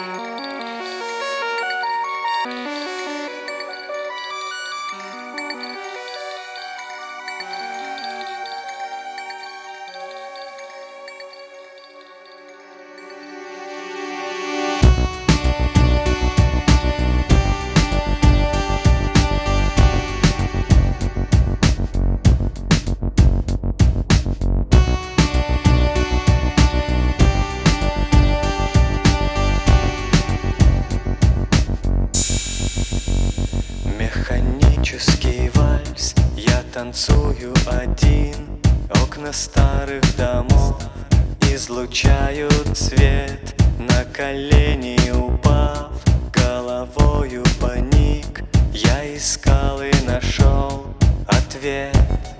Механический вальс, я танцую один. Окна старых домов излучают свет. На колени упав, головою поник. Я искал и нашел ответ.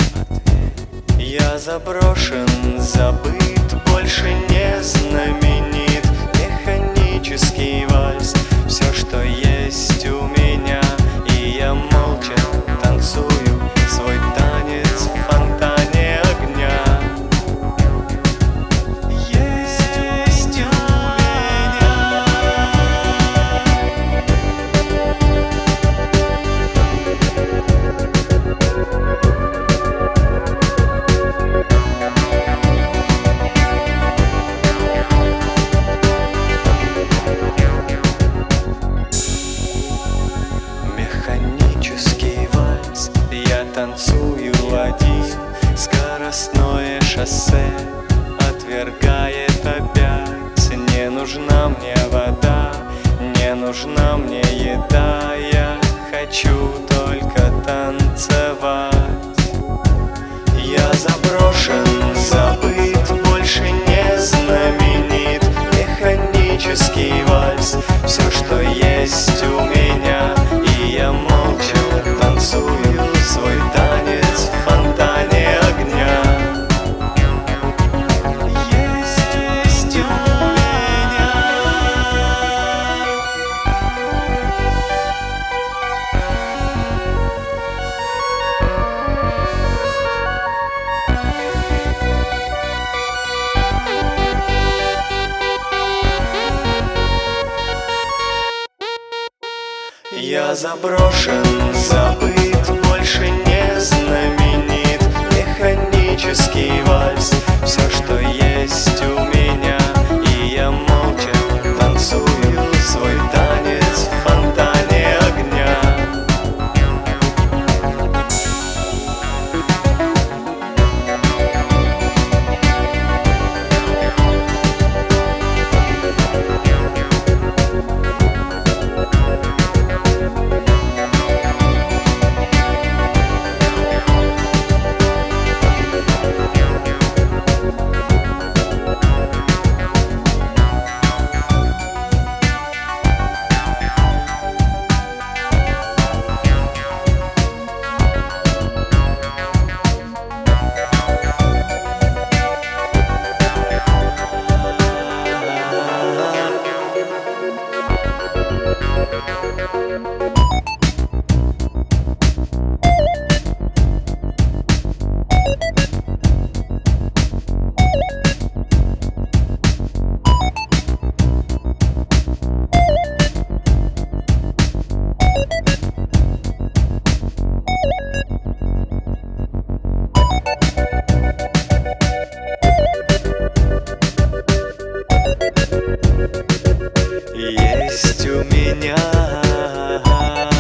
Я заброшен, забыт, больше не знаменит. Механический вальс, все, что есть у меня. И я молча танцую свой танец в фонтане огня. Есть у Механический вальс, я танцую один. Скоростное шоссе отвергает опять. Не нужна мне вода, не нужна мне еда. Я хочу только танцевать. Я заброшен, забыт, больше не знаменит. Механический вальс, все, что есть у меня. И я молча танцую свой танец в фонтане огня. Есть у меня. Я заброшен, забыт, больше не знаменит. Механический вальс, все, что есть у меня. И я молча танцую свой танец в фонтане огня. Есть у меня